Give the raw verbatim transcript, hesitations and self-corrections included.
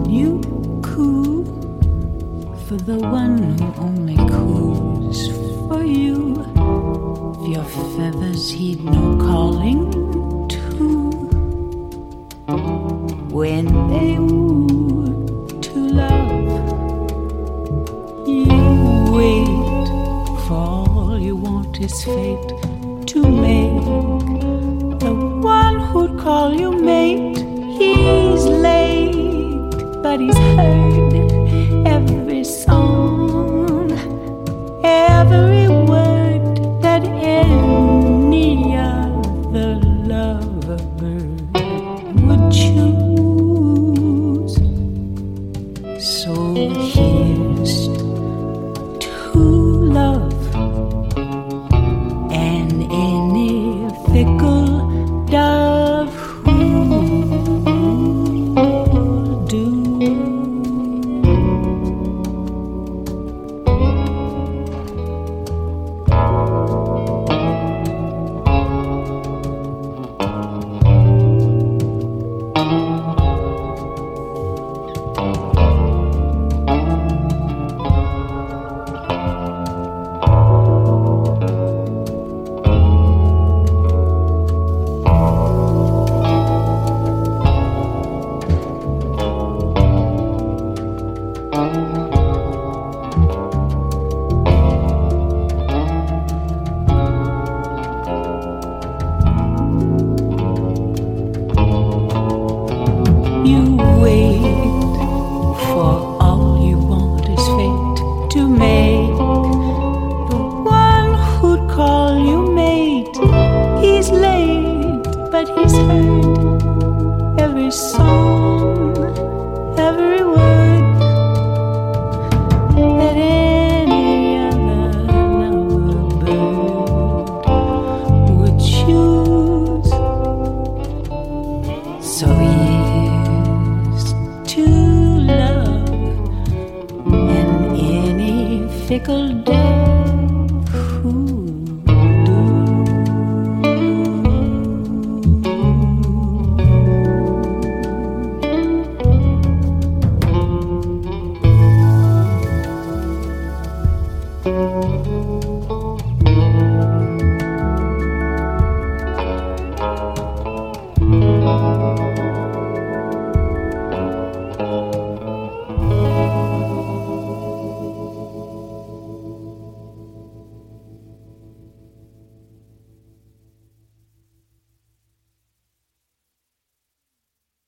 you coo for the one who only coos for you. If your feathers heed no calling to, when they woo to love, you wait, for all you want is fate to make the one who'd call you mate. He's late, but he's heard every song, every word that any other lover bird would choose. So here's to love and any fickle dove who'll do. You wait, for all you want is fate to make the one who'd call you mate. He's late, but he's heard every song, every word that any other lover bird would choose. So here's to love and any fickle day.